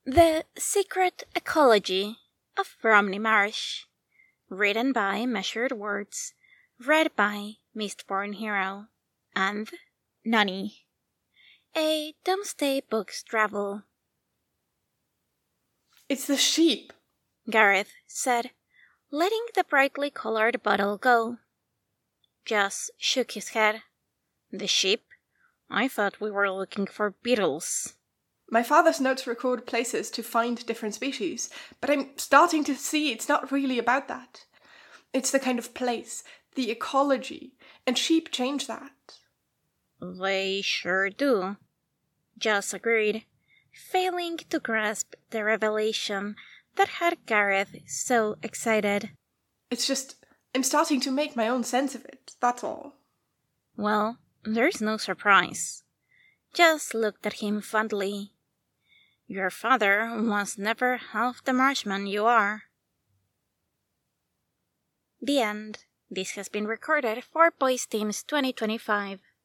The Secret Ecology of Romney Marsh. Written by Measured Words. Read by Mistborn Hero. And Nani. A Doomsday Books travel. It's the sheep, Gareth said, letting the brightly colored bottle go. Joss shook his head. The sheep? I thought we were looking for beetles. My father's notes record places to find different species, but I'm starting to see it's not really about that. It's the kind of place, the ecology, and sheep change that. They sure do, Joss agreed, failing to grasp the revelation that had Gareth so excited. It's just, I'm starting to make my own sense of it, that's all. Well, there's no surprise. Joss looked at him fondly. Your father was never half the marshman you are. The end. This has been recorded for Boys Teams 2025.